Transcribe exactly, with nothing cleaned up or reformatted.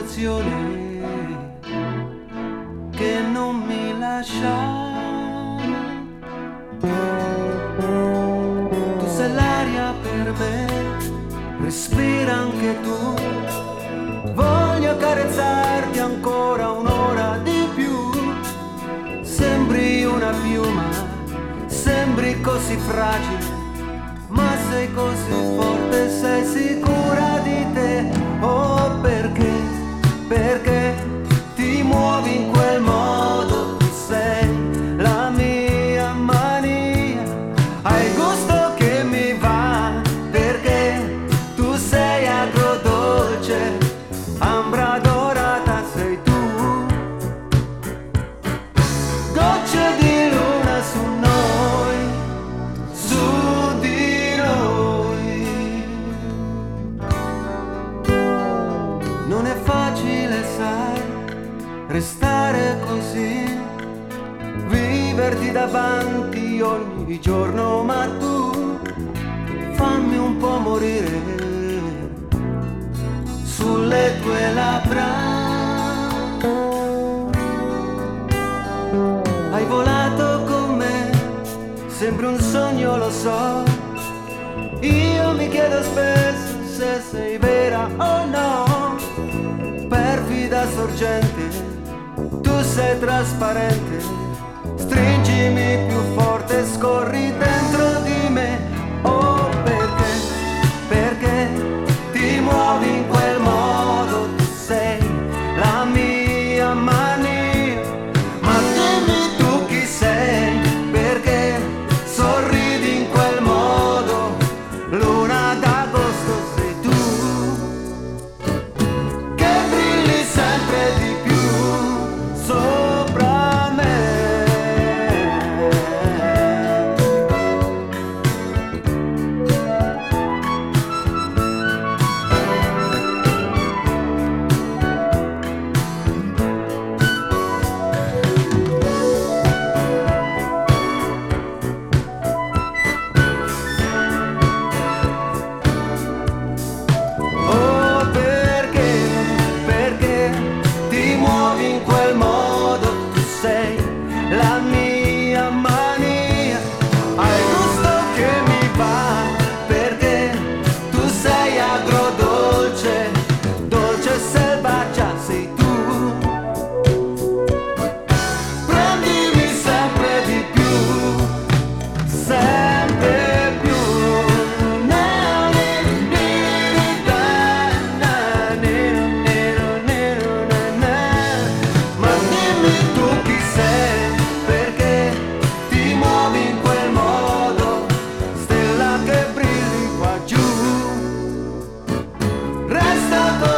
un'emozione che non mi lascia. Tu sei l'aria per me, respira anche tu. Voglio accarezzarti ancora un'ora di più. Sembri una piuma, sembri così fragile, ma sei così forte, sei sicura di te. Oh, perché, perché ti muovi in quel modo? Tu sei la mia mania, hai il gusto che mi va, perché tu sei agrodolce, ambra dorata sei tu. Gocce di luna su noi, su di noi. Non è facile, sai, restare così, viverti davanti ogni giorno, ma tu fammi un po' morire sulle tue labbra. Hai volato con me, sembri un sogno, lo so. Io mi chiedo spesso se sei vera o no. Perfida sorgente, tu sei trasparente. Stringimi più forte, scorri dentro di me. Oh, perché, perché ti muovi in quel modo? Tu sei la mia mania, ma dimmi tu chi sei, perché sorridi in quel modo. Luna d'agosto sei tu, che brilli sempre di più sopra me. Oh, perché, perché ti muovi in quel modo? Tu sei la mia mania, hai il gusto che mi va, perché tu sei agrodolce, dolce e selvaggia sei tu. Prendimi sempre di più, sempre più. Na, ni, ni, da, na, ni, ni, ni, na, na. Ma dimmi tu chi sei, perché ti muovi in quel modo, stella che brilli qua giù. Resta con